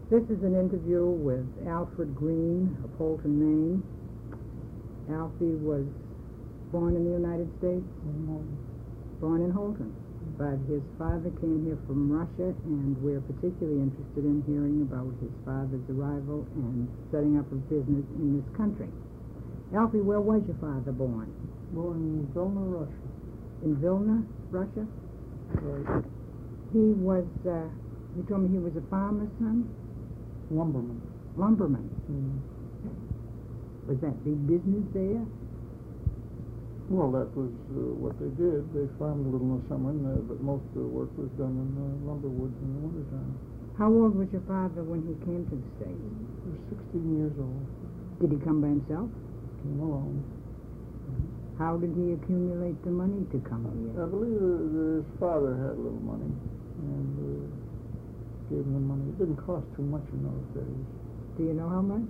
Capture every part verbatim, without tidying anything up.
This is an interview with Alfred Green of Holton, Maine. Alfie was born in the United States, born in Holton, but his father came here from Russia, and we're particularly interested in hearing about his father's arrival and setting up a business in this country. Alfie, where was your father born? Born in Vilna, Russia. In Vilna, Russia? Right. He was, uh, you told me he was a farmer's son? Lumberman. Lumberman. Mm. Was that big business there? Well, that was uh, what they did. They farmed a little in the summer, and, uh, but most of the work was done in the lumber woods in the wintertime. How old was your father when he came to the States? He was sixteen years old. Did he come by himself? Came alone. How did he accumulate the money to come here? I believe uh, his father had a little money, and uh, gave him the money. It didn't cost too much in those days. Do you know how much?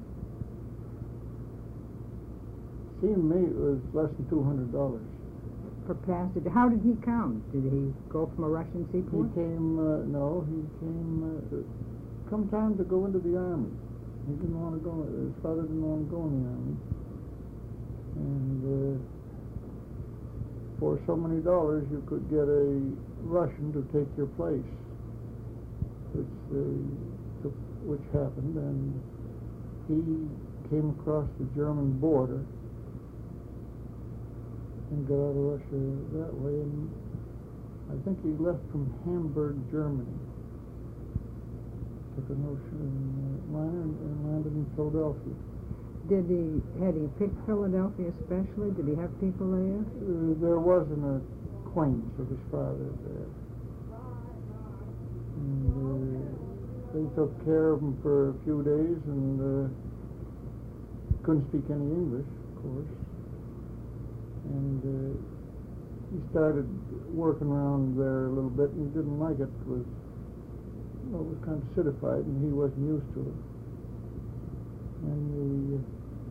Seemed to me it was less than two hundred dollars. For passage. How did he come? Did he go from a Russian He seaport? came, uh, no, he came, uh, come time to go into the army. He didn't want to go, his father didn't want to go in the army. And uh, for so many dollars you could get a Russian to take your place, which, uh, took, which happened, and he came across the German border and got out of Russia that way, and I think he left from Hamburg, Germany. Took an ocean uh, liner and, and landed in Philadelphia. Did he, had he picked Philadelphia especially? Did he have people there? Uh, there was an acquaintance of his father there. And uh, they took care of him for a few days, and uh, couldn't speak any English, of course. And uh, he started working around there a little bit, and he didn't like it. It was, well, it was kind of citified, and he wasn't used to it. And he uh,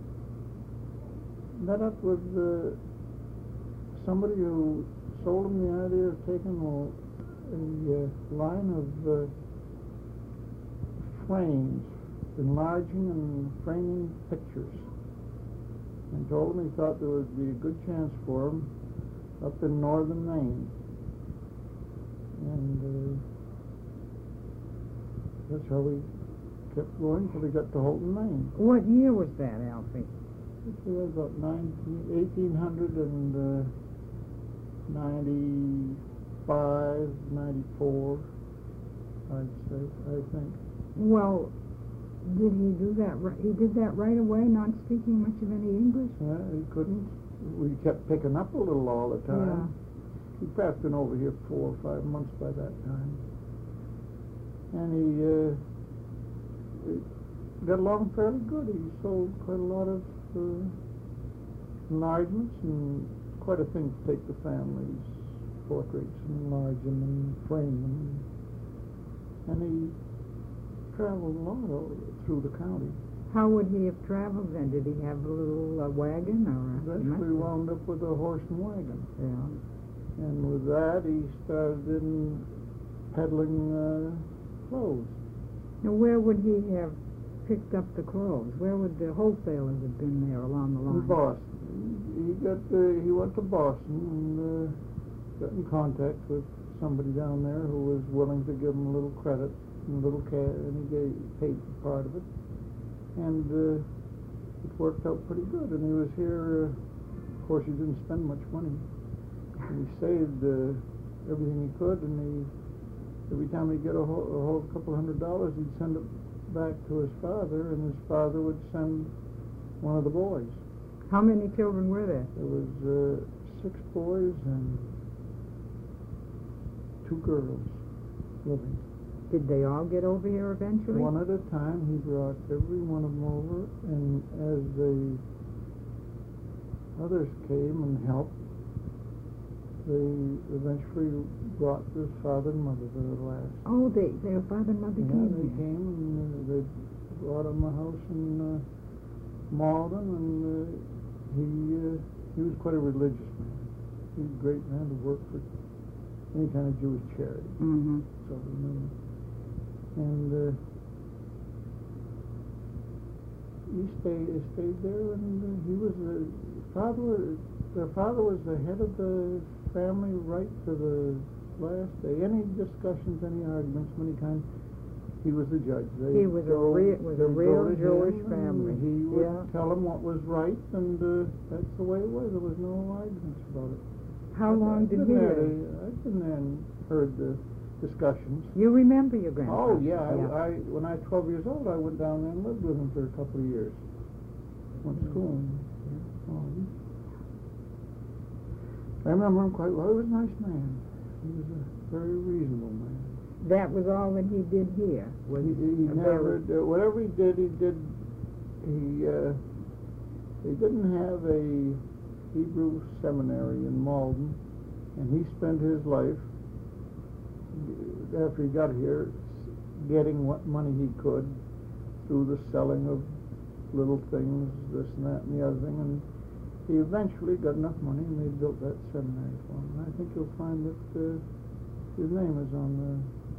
met up with uh, somebody who sold him the idea of taking a, a uh, line of uh, frames, enlarging and framing pictures, and told him he thought there would be a good chance for him up in northern Maine. And uh, that's how we kept going till we got to Holton, Maine. What year was that, Alfie? It was about eighteen ninety-five, ninety-four, I'd say, I think. Well, did he do that? ri- He did that right away, not speaking much of any English? Yeah, he couldn't. We kept picking up a little all the time. Yeah. He'd perhaps been over here four or five months by that time. And he, uh, he got along fairly good. He sold quite a lot of uh, enlargements, and quite a thing to take the family's portraits and enlarge them and frame them. And he traveled a lot all through the county. How would he have traveled then? Did he have a little uh, wagon or a... Eventually wound up with a horse and wagon. Yeah. And with that, he started in peddling uh, clothes. Now, where would he have picked up the clothes? Where would the wholesalers have been there along the line? In Boston. He got uh, he went to Boston and uh, got in contact with somebody down there who was willing to give him a little credit and a little cash, and he gave paid for part of it. And uh, it worked out pretty good. And he was here. Uh, of course, he didn't spend much money. He saved uh, everything he could, and he every time he'd get a whole, a whole couple hundred dollars, he'd send it back to his father, and his father would send one of the boys. How many children were there? There was uh, six boys and two girls living. Did they all get over here eventually? One at a time. He brought every one of them over, and as the others came and helped, they eventually brought his father and mother to the last. Oh, they, their father and mother Yeah, came they here. came, and uh, they brought him a house in uh, Malden, and uh, he uh, he was quite a religious man. He was a great man to work for any kind of Jewish charity. Mm-hmm. So we knew. And uh, he stayed he stayed there, and uh, he was the father. Their father was the head of the family right to the last day. Any discussions, any arguments, many times, he was the judge. They He was a go- real, was a they go real to Jewish him, and family. He would Yeah. tell them what was right, and uh, that's the way it was. There was no arguments about it. How I've- long I've did been he there live? to- I've been there and heard the discussions. You remember your grandfather? Oh yeah, I, I when I was twelve years old, I went down there and lived with him for a couple of years. Went to school. Oh, he- I remember him quite well. He was a nice man. He was a very reasonable man. That was all that he did here. Was He, he a never, very- uh, whatever he did, he did. He uh, he didn't have a Hebrew seminary in Malden, and he spent his life after he got here getting what money he could through the selling of little things, this and that and the other thing, and he eventually got enough money and they built that seminary for him. And I think you'll find that uh, his name is on the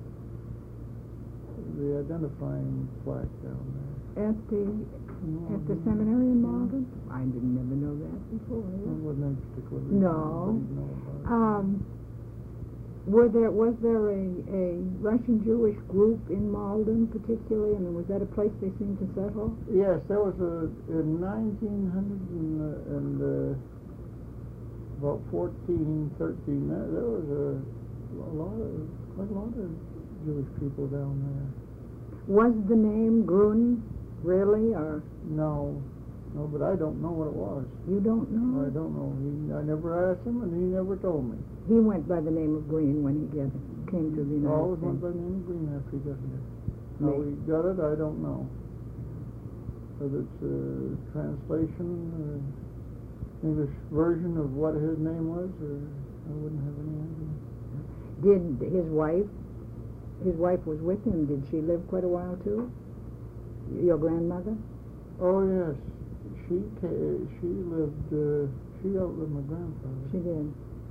the identifying plaque down there. At the at the seminary in Malden? I didn't never know that before. It wasn't any particular reason. No. Everybody know about it. Um, were there was there a, a Russian Jewish group in Malden particularly? I mean, was that a place they seemed to settle? Yes, there was a in nineteen hundred and, uh, and uh, about fourteen, thirteen. There, there was a, a lot of quite a lot of Jewish people down there. Was the name Grun really, or No, no, but I don't know what it was. you don't know? I don't know. He, I never asked him, and he never told me. He went by the name of Green when he get, came to the I United always went States. by the name of Green after he got here. How Me. he got it, I don't know. Whether it's a translation or English version of what his name was, or I wouldn't have any idea. Did his wife, his wife was with him, did she live quite a while too? Your grandmother? Oh yes, she ca- she lived. Uh, she outlived my grandfather. She did.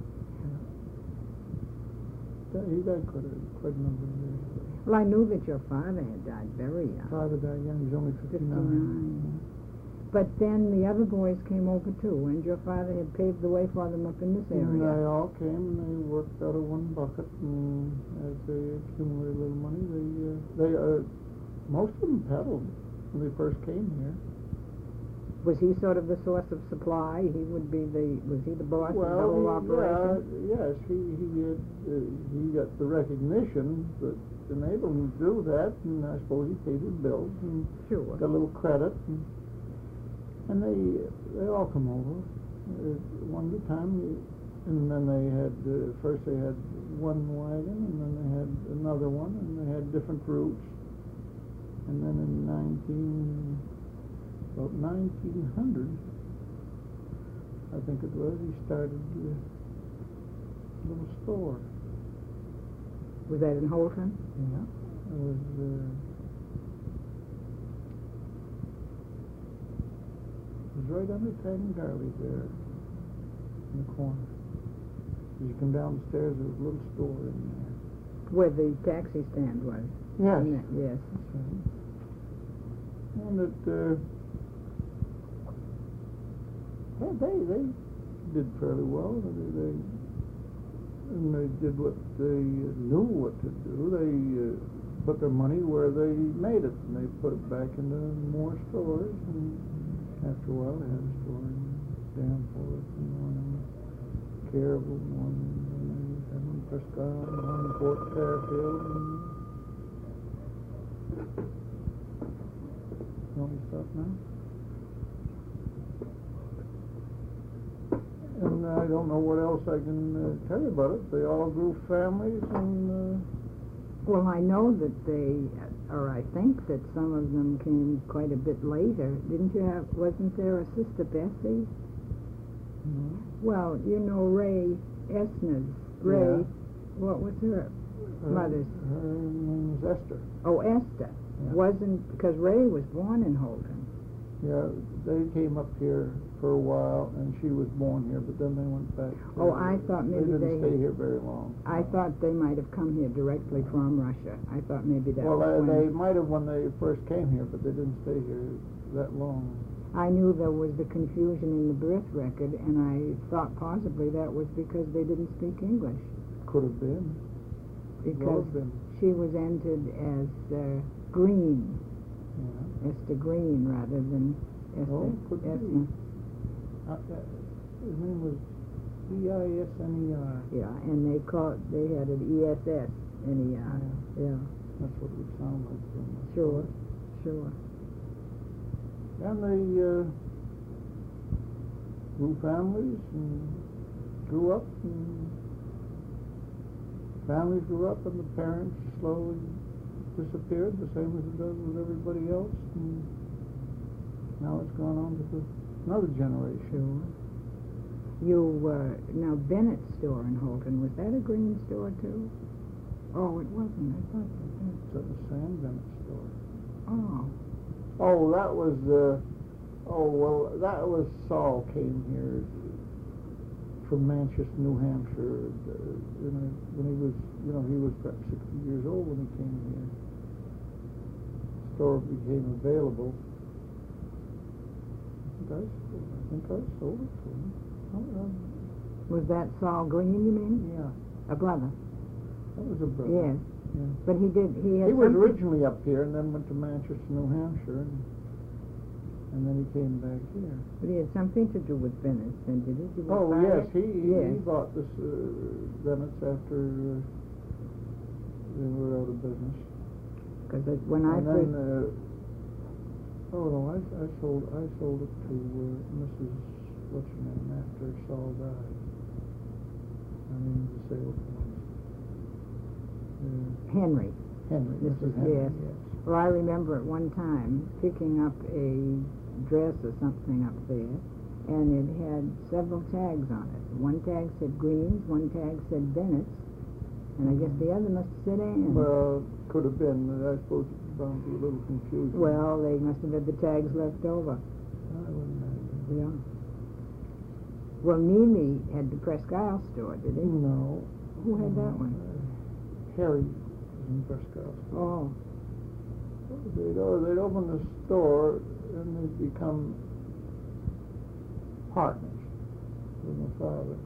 That- He died quite a, quite a number of years ago. Well, I knew that your father had died very young. Father died young. He's only fifty-nine. fifty-nine. But then the other boys came over too, and your father had paved the way for them up in this And they area. all came and they worked out of one bucket, and as they accumulated a little money, they uh, they uh, most of them peddled when they first came here. Was he sort of the source of supply? He would be the, was he the boss of the Well, whole he, operation? yeah, yes, he he had, uh, he got the recognition that enabled him to do that, and I suppose he paid his bills and Sure. got a little credit, and, and they they all come over uh, one at a time, and then they had uh, first they had one wagon, and then they had another one, and they had different routes, and then in nineteen about nineteen hundred, I think it was, he started uh, a little store. Was that in Holton? Yeah, it was. Uh, it was right under Tag and Darley's there, in the corner. As you come down the stairs, there was a little store in there. Where the taxi stand was? Yes. In that- Yes. That's right. And it, uh, yeah, they they did fairly well. They, they and they did what they knew what to do. They uh, put their money where they made it, and they put it back into more stores. And after a while, they had a store in Danforth, and one in Caribou, and one in in Prescott, and one in Fort Fairfield. And you want me to stop now? And I don't know what else I can uh, tell you about it. They all grew families, and uh, Well, I know that they, or I think that some of them came quite a bit later. Didn't you have, wasn't there a sister Bessie? mm, Well, you know Ray Esnes. Ray, Yeah. what was her her, mother's? her name was Esther. Oh, Esther. Yeah. Wasn't, because Ray was born in Holton. Yeah, they came up here for a while, and she was born here, but then they went back. To, Oh, I thought maybe they they didn't stay here very long. I no. thought they might have come here directly from Russia. I thought maybe that Well, was uh, when... they might have when they first came here, but they didn't stay here that long. I knew there was the confusion in the birth record, and I thought possibly that was because they didn't speak English. Could have been. Because Well have been. she was entered as uh, Green, Yeah. Esther Green, rather than Esther. Oh, could be. Esther. Uh, uh, his name was E I S N E R. Yeah, and they called they had it E S S N E R. Yeah, That's what it would sound like to him. sure, sure. And they uh, grew families and grew up, and families grew up, and the parents slowly disappeared, the same as it does with everybody else. And now it's gone on to the, another generation. Sure. You uh, now Bennett's store in Holton, was that a Green store too? Oh, it wasn't. I thought that. It's at the Sam Bennett store. Oh. Oh, that was, uh, oh, well, that was Saul came here from Manchester, New Hampshire, uh, you know, when he was, you know, he was perhaps sixty years old when he came here. The store became available. I think I, I think I sold it to him. Oh, uh, Was that Saul Green, you mean? yeah, A brother? that was a brother. Yes. Yeah. But he did, he had He was something- originally up here and then went to Manchester, New Hampshire, and, and then he came back here. But he had something to do with Bennett's, then, did he? Did he Oh, buy yes, it? he, he, Yes. he bought this, uh, Bennett's after uh, they were out of business. Because when I And first... then, uh, oh no, I, I sold, I sold it to uh, Missus what's her name, after Saul died. I mean, the saleswoman. Uh, Henry. Henry, Missus Missus Henry, yes. yes. Well, I remember at one time picking up a dress or something up there, and it had several tags on it. One tag said Greens, one tag said Bennett's, and I guess the other must have said Ann's. Well, could have been, but I suppose it's bound to be a little confusing. Well, they must have had the tags left over. I wouldn't imagine. Yeah. Well, Nemi had the Presque Isle store, did he? No. Who had that one? Uh, Harry was in Presque Isle. Oh. They'd, oh, they'd open the store and they'd become partners with my father.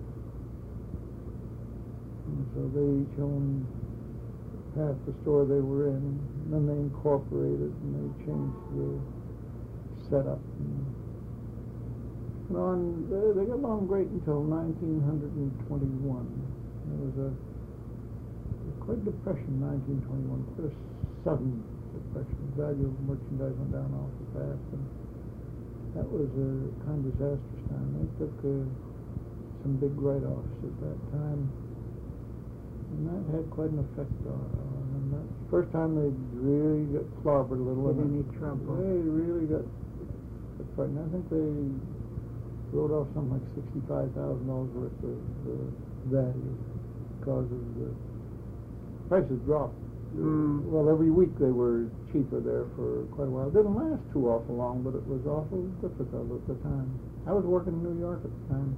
And so they each owned half the store they were in. And then they incorporated and they changed the setup. And, and on, they, they got along great until nineteen twenty-one. There was a, a quite depression in nineteen twenty-one, quite a sudden depression. The value of merchandise went down awful fast, and that was a kind of disastrous time. They took uh, some big write-offs at that time, and that had quite an effect on them. That's the first time they really got clobbered a little. With and any trouble. They really got frightened. I think they wrote off something like sixty-five thousand dollars worth of uh, value because of the prices dropped. Mm. Well, every week they were cheaper there for quite a while. It didn't last too awful long, but it was awful difficult at the time. I was working in New York at the time.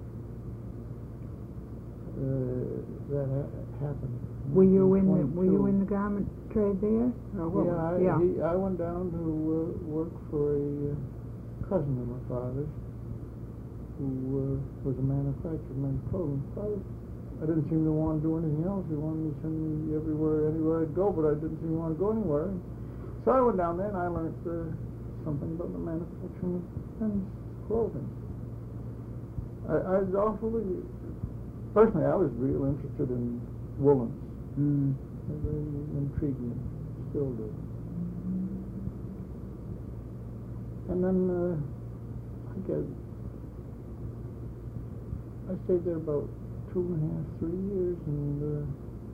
Uh, that ha- happened. Were you in the Were you twenty-two. in the garment trade there? Or what Yeah, was- I, yeah. He, I went down to uh, work for a uh, cousin of my father's who uh, was a manufacturer of men's clothing. Father, I didn't seem to want to do anything else. He wanted to send me everywhere, anywhere I'd go, but I didn't seem to want to go anywhere. So I went down there and I learned uh, something about the manufacturing of men's clothing. I, I was awfully, personally, I was real interested in woolens. Mm. They very intrigued me, still do. And then, uh, I guess, I stayed there about two and a half, three years, and uh,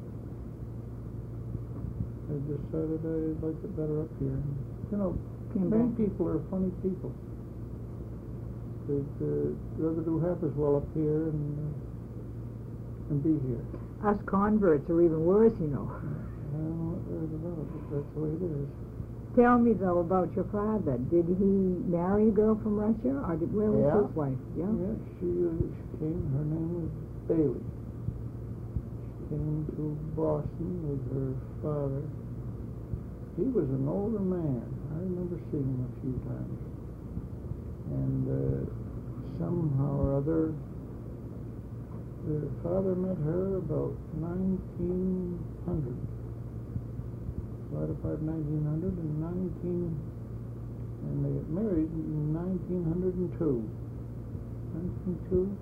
I decided I liked it better up here. You know, Came many back. people are funny people. They'd uh, rather do half as well up here and, uh, and be here. Us converts are even worse, you know. I don't know what there's about it, but that's the way it is. Tell me, though, about your father. Did he marry a girl from Russia, or did, where was Yeah. his wife? Yeah? Yeah, she, uh, she came, her name was Bailey. She came to Boston with her father. He was an older man. I remember seeing him a few times. And uh, somehow or other, the father met her about nineteen hundred. Right about nineteen hundred and nineteen, and they got married in nineteen hundred two. nineteen oh two?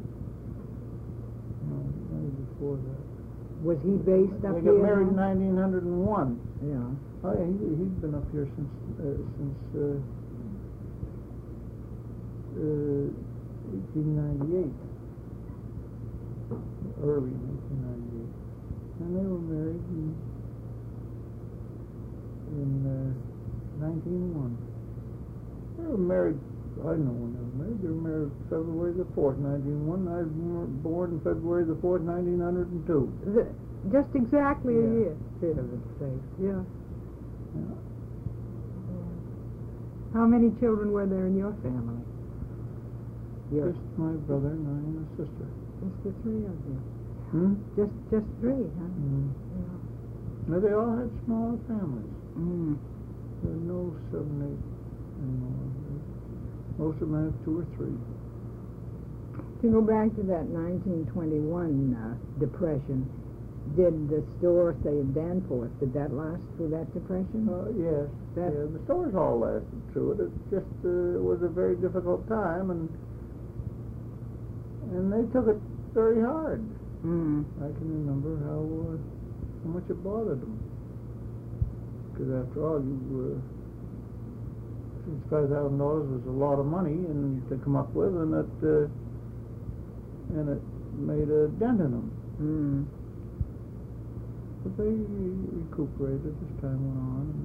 No, maybe before that. Was he based up They here? got married in now? nineteen oh one. Yeah. Oh yeah, he, he'd been up here since uh, since uh, uh, eighteen ninety-eight, early in eighteen ninety-eight, and they were married in, in uh, nineteen oh one. They were married. I know when they were married. They were married February the fourth, nineteen oh one. I was mo- born February the fourth, nineteen oh two. The, just exactly Yeah. a year. Bit of it safe. Yeah. Yeah. How many children were there in your family? Your, Just my brother and I and a sister. just the three of you. Hmm? Just just three, huh? Mm. Yeah. No, they all had smaller families. Mm. There are no seven, eight anymore. Most of them have two or three. To go back to that nineteen twenty-one uh, depression, did the store, say in Danforth, did that last through that depression? Uh, yes, That- yeah, the stores all lasted through it. It just uh, was a very difficult time, and and they took it very hard. Mm. I can remember how uh, how much it bothered them. Because after all, you uh, sixty-five thousand dollars was a lot of money, and to come up with, and it uh, and it made a dent in them. Mm. But they recuperated as time went on, and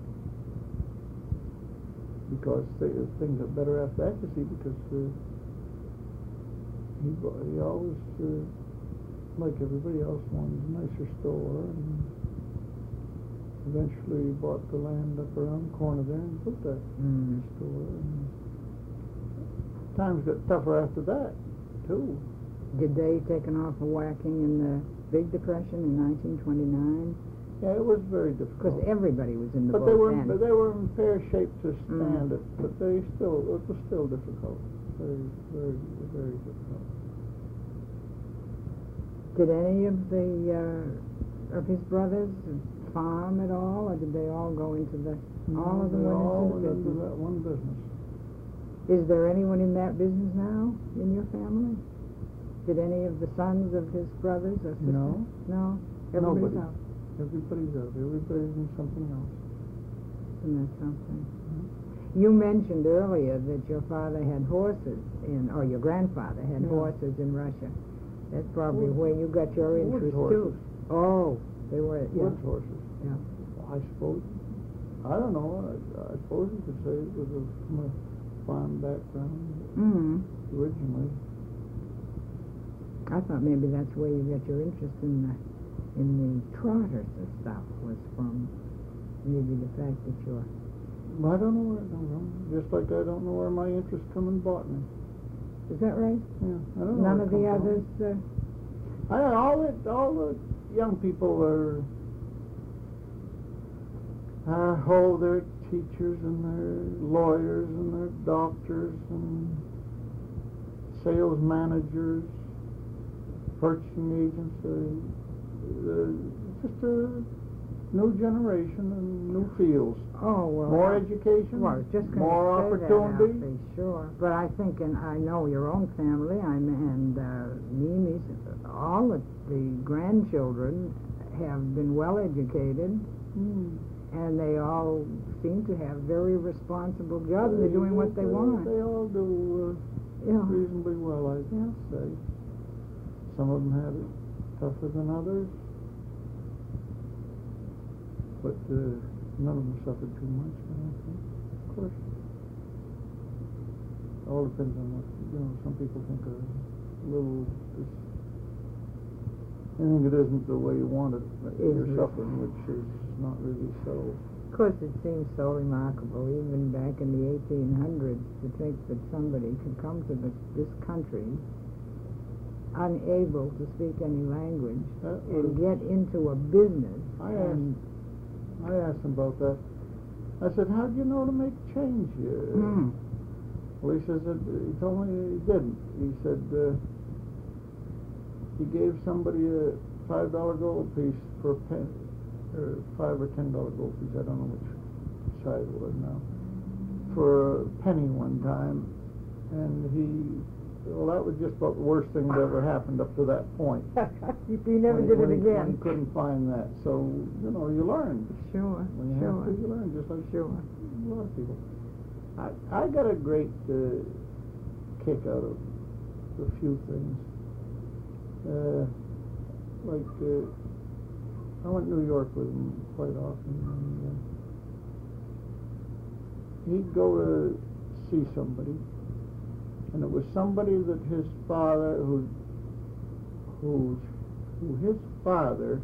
because they, things got better after that, you see, because uh, he, bu- he always, uh, like everybody else, wanted a nicer store, and eventually he bought the land up around the corner there and put that Mm. store. And times got tougher after that, too. Did they take an awful whacking in the Big Depression in nineteen twenty-nine? Yeah, it was very Because difficult. everybody was in the But boat they were then. they were in fair shape to Mm. stand it, but they still it was still difficult, very very very difficult. Did any of the uh, of his brothers farm at all, or did they all go into the? All of them They went all into the went into business. that one business. Is there anyone in that business now in your family? Did any of the sons of his brothers or sisters? No. No. Everybody's Nobody. out. Everybody's out. Everybody's in something else. Isn't that something? You mentioned earlier that your father had horses in, or your grandfather had Yeah. horses in Russia. That's probably Woods- where you got your woods interest horses. too. Oh, they were. Yeah. Woods horses. Yeah. I suppose. I don't know. I, I suppose you could say it was a, from a farm background Mm. originally. I thought maybe that's where you got your interest in the in the trotters and stuff was from. Maybe the fact that you're. I don't know where it comes from. Just like I don't know where my interest come in botany. Is that right? Yeah, I don't know. None where of it the come from. others. Uh, I don't know, all the all the young people are uh, oh, they're teachers and they're lawyers and they're doctors and sales managers, purchasing agents. Uh, uh, just a new generation and new fields. oh well. More I- education, Well, I was just going more to say opportunity. that, Alfie, sure. But I think, and I know your own family, I'm, and uh, Mimi's, all the, the grandchildren have been well educated, Hmm. and they all seem to have very responsible jobs. They're doing what they They- want. They all do Yeah. uh, reasonably well, I'd Yeah. say. Some of them had it tougher than others, but uh, none of them suffered too much, I don't think. Of course. It all depends on what, you know, some people think a little, is, I think it isn't the way you want it, that you're Mhm. suffering, which is not really so. Of course, it seems so remarkable, even back in the eighteen hundreds, to think that somebody could come to this, this country unable to speak any language That and was- get into a business. I and I asked him about that. I said, "How'd you know to make change?" Uh, Hmm. Well, he says that he told me he didn't. He said uh, he gave somebody a five dollar gold piece for a pen, or five or ten dollar gold piece. I don't know which size it was now. For a penny one time, and he. Well, that was just about the worst thing that ever happened up to that point. you never When he- did when it he- When again. he couldn't find that. So, you know, you learn. Sure, When you sure. have to, you learn, just like Sure. a lot of people. I, I got a great uh, kick out of a few things. Uh, like, uh, I went to New York with him quite often. And, uh, he'd go to see somebody, and it was somebody that his father, who, who, who his father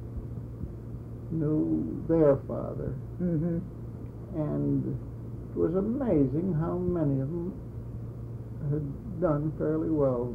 knew their father. Mm-hmm. And it was amazing how many of them had done fairly well.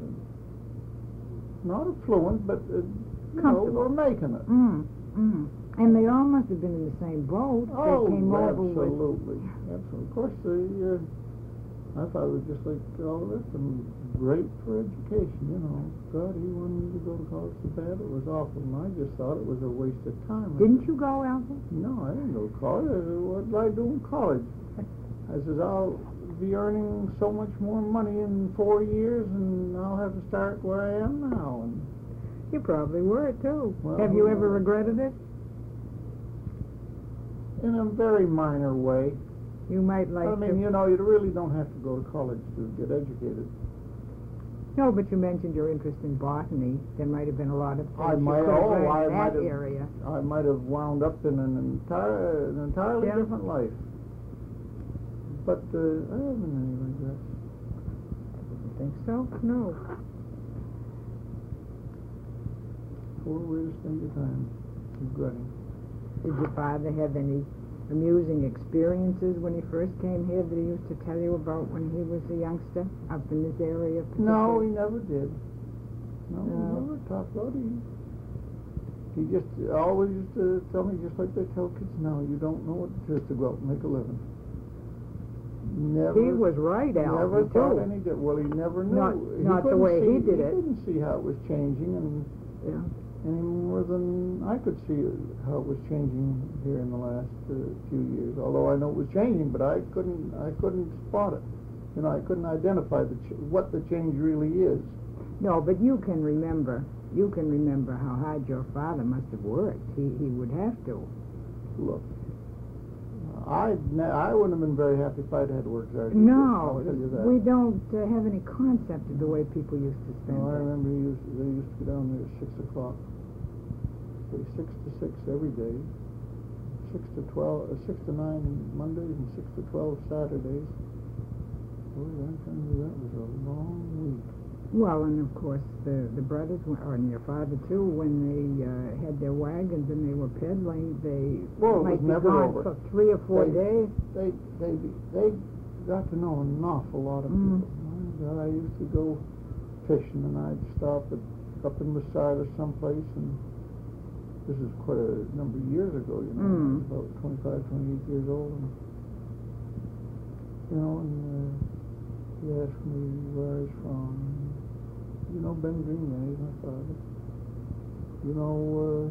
Not affluent, but uh, you know, were making it. Mm, mm. And they all must have been in the same boat. Oh, they came over with. absolutely, absolutely. Of course, the uh, I thought it was just like all of it, and great for education. You know, God, he wanted me to go to college so bad. It was awful, and I just thought it was a waste of time. Didn't you go, Alvin? No, I didn't go to college. I said, what did I do in college? I says, I'll be earning so much more money in four years, and I'll have to start where I am now. And You probably were, too. Well, Have you who ever knows? regretted it? in a very minor way. You might like I mean, to... you know, you really don't have to go to college to get educated. No, but you mentioned your interest in botany. There might have been a lot of things I you might, could have oh, learned I in might that have, area. I might have wound up in an entire, an entirely Yeah. different life. But uh, I haven't any regrets. You think so? No. Poor way to spend your time, regretting. Did your father have any amusing experiences when he first came here that he used to tell you about when he was a youngster up in this area? No, particularly? he never did. No, he No. never talked about it. He, he just always used to tell me, just like they tell kids now, you don't know what it is to go out and make a living. Never. He was right, Al. Never too. thought any di- Well, he never knew. Not- he not the couldn't way see, he did it. He didn't see how it was changing, and Yeah. any more than I could see how it was changing here in the last uh, few years. Although I know it was changing, but I couldn't. I couldn't spot it. You know, I couldn't identify the ch- what the change really is. No, but you can remember. You can remember how hard your father must have worked. He he would have to. Look, I ne- I wouldn't have been very happy if I'd had to work hard. No, I'll tell you that. we don't uh, have any concept of the way people used to spend No, I it. remember he used, they used to go down there at six o'clock. Say six to six every day. Six to twelve, uh, six to nine Mondays and six to twelve Saturdays. Boy, I'm telling you, that was a long week. Well, and of course the the brothers, were- or and your father too, when they uh, had their wagons and they were peddling, they Well, it might was be never gone over. for three or four They- days. They they they got to know an awful lot of Mm. people. My God, I used to go fishing, and I'd stop at up in Masada someplace, and this is quite a number of years ago. You know, I was Mm. about twenty-five, twenty-eight years old, and you know, and uh, he asked me where I was from. You know Ben Green, yeah, he's my father. You know uh,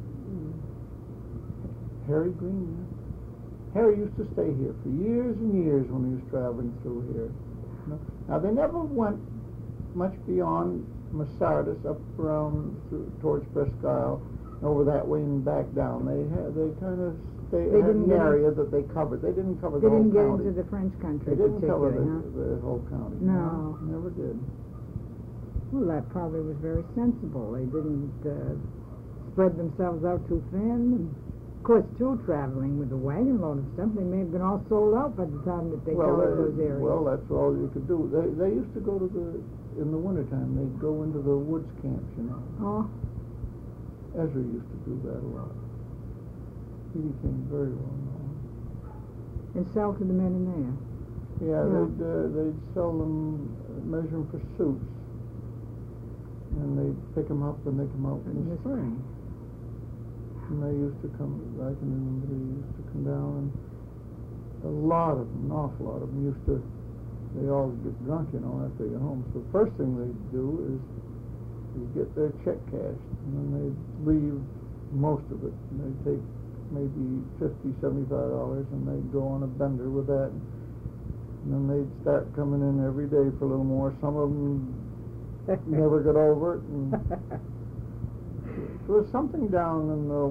Harry Green, yeah. Harry used to stay here for years and years when he was traveling through here. You know? Now, they never went much beyond Masardis up around through, towards Presque Isle, over that way and back down. They had, they kind of they, They had didn't the get in- area that they covered. They didn't cover They the whole didn't get county. into the French country They didn't cover particularly, the, huh? the whole county. No. Never did. Well, that probably was very sensible. They didn't uh, spread themselves out too thin. And of course, too, traveling with a wagon load of stuff, they may have been all sold out by the time that they well, covered they- those areas. well, that's all you could do. They they used to go to the in the wintertime. They'd go into the woods camps, you know. Oh, Ezra used to do that a lot. He became very well known. And sell to the men in there. Yeah, Yeah. they'd uh, they'd sell them, uh, measure 'em for suits, and they'd pick 'em up when they come out in the spring. And they used to come. I can remember they used to come down, and a lot of them, an awful lot of them, used to. They all get drunk, you know, after they get home. So the first thing they'd do is, is get their check cashed, and then they'd leave most of it. And they'd take maybe fifty, seventy-five dollars, and they'd go on a bender with that. And then they'd start coming in every day for a little more. Some of them never got over it. And there was something down in the,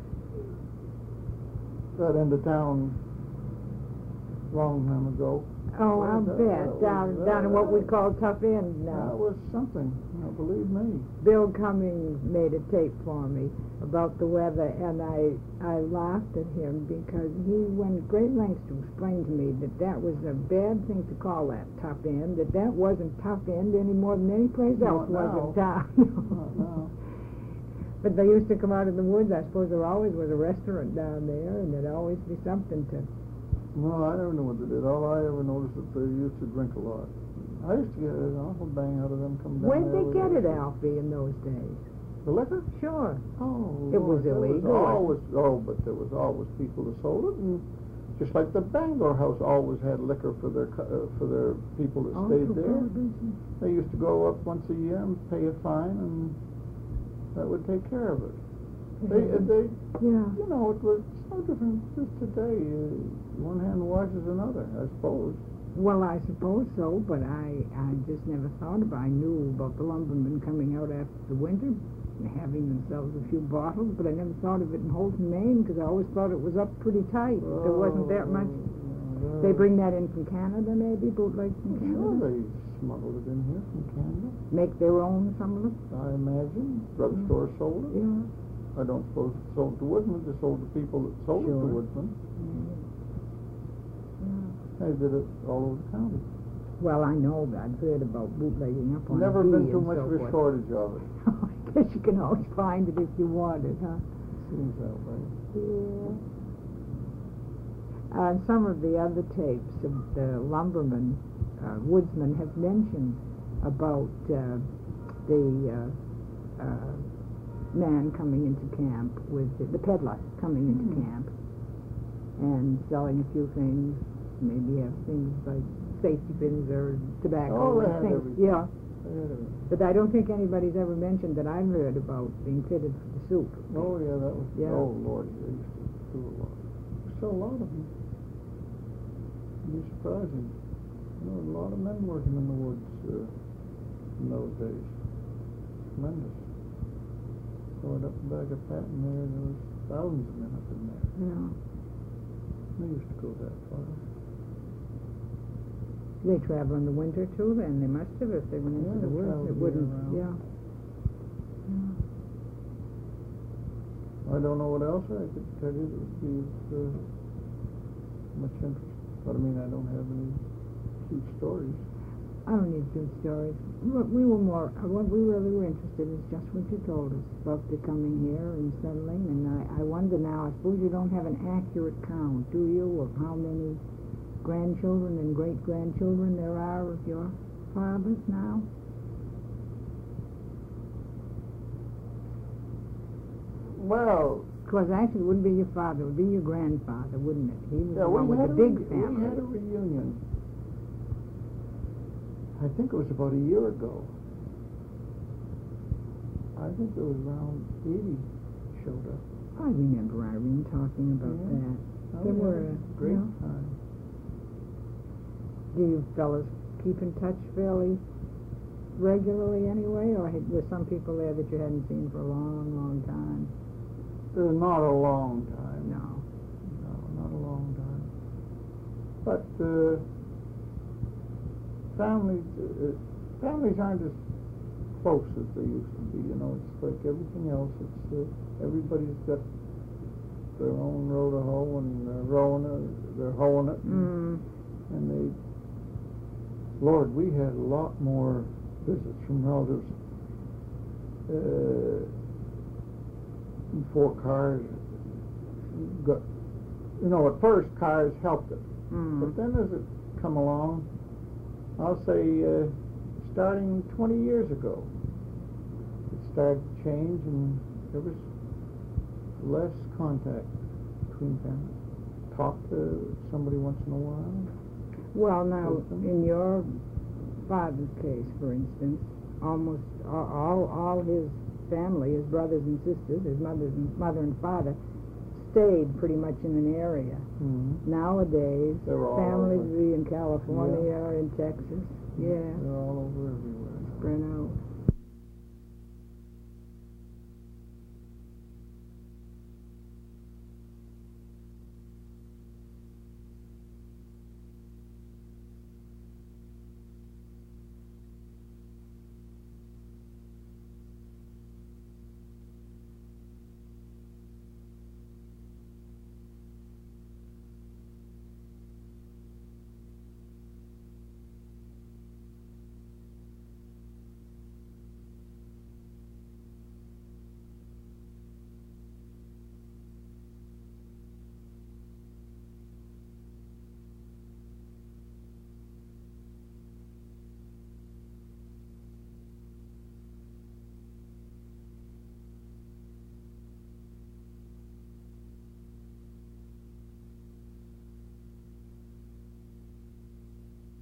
that end of town a long time ago. Oh, What I'll is that? bet. What Down, was down in what we that? call Tough End That now. was something. Now, believe me. Bill Cummings made a tape for me about the weather, and I I laughed at him because he went great lengths to explain to me that that was a bad thing to call that Tough End, that that wasn't Tough End any more than any place else Not was in now. town. Not now. But they used to come out of the woods. I suppose there always was a restaurant down there, and there'd always be something to... No, I never knew what they did. All I ever noticed that they used to drink a lot. I used to get an awful bang out of them coming down Where'd there they with get the- it, Alfie, in those days? The liquor? Sure. Oh, It was Lord, there illegal. always, oh, but there was always people that sold it, and just like the Bangor House always had liquor for their cu- uh, for their people that Oh, stayed for there. prohibition. They used to go up once a year and pay a fine, and that would take care of it. They, uh, they, Yeah. you know, it was no different just today. Uh, one hand washes another, I suppose. Well, I suppose so, but I, I just never thought about I knew about the lumbermen coming out after the winter and having themselves a few bottles, but I never thought of it in Holton, Maine, because I always thought it was up pretty tight. There wasn't that much. Oh, They yeah. bring that in from Canada, maybe, bootlegs from Sure, Canada? they smuggled it in here from Canada. Make their own, some of them? I imagine. Drugstore sold it. Yeah. I don't suppose it sold to Woodman. It sold to people that sold it to Sure. Woodman. Yeah. They did it all over the county. Well, I know that. I've heard about bootlegging up on Never B been too and much so of a forth. shortage of it. I guess you can always find it if you want it, huh? Seems that way. Yeah. Uh, some of the other tapes of the lumbermen, uh, woodsmen, have mentioned about uh, the uh, uh, man coming into camp with the, the peddler coming into Hmm. camp and selling a few things, maybe have things like safety pins or tobacco Oh, they and had things. everything. Yeah, They had everything. but I don't think anybody's ever mentioned that I've heard about being fitted for the soup. Oh, yeah, that was, Yeah. oh, Lord, they used to do a lot. Still a lot of them. It'd be surprising. You know, a lot of men working in the woods uh, in those days. Tremendous. Going up and back of Patton there, there was thousands of men up in there. Yeah. They used to go that far. They travel in the winter too, then they must have if they went into Yeah, the they woods. traveled It wouldn't, year-round. yeah. Yeah. I don't know what else I could tell you that would be of uh, much interest. But I mean, I don't have any cute stories. I don't need good stories. What we were more, uh, what we really were interested in is just what you told us about the coming here and settling. And I, I wonder now, I suppose you don't have an accurate count, do you, of how many grandchildren and great-grandchildren there are of your fathers now? Well, Because actually, it wouldn't be your father, it would be your grandfather, wouldn't it? He was yeah, the one we with had, the a big re- family. we had a reunion. I think it was about a year ago. I think it was around eighty showed up. I remember Irene talking about Yeah. that. Oh, They we had were, a uh, great yeah. time. Do you fellas keep in touch fairly regularly anyway, or had, were some people there that you hadn't seen for a long, long time? Uh, not a long time. No. No, not a long time. But uh, families, uh, families aren't as close as they used to be. You know, it's like everything else. It's uh, everybody's got their own row to hoe, and they're rowing it, they're hoeing it, and, Mm. and they. Lord, we had a lot more visits from relatives. Uh, in Fort Cars, got, you know, at first cars helped it. Mm. But then as it come along, I'll say, uh, starting twenty years ago, it started to change and there was less contact between families. Talk to somebody once in a while. Well, now, With them. in your father's case, for instance, almost all, all, all his family, his brothers and sisters, his mother's and, mother and father, stayed pretty much in an area. Mm-hmm. Nowadays, They're all families over. be in California or in Texas. Yeah, They're all over everywhere. spread out.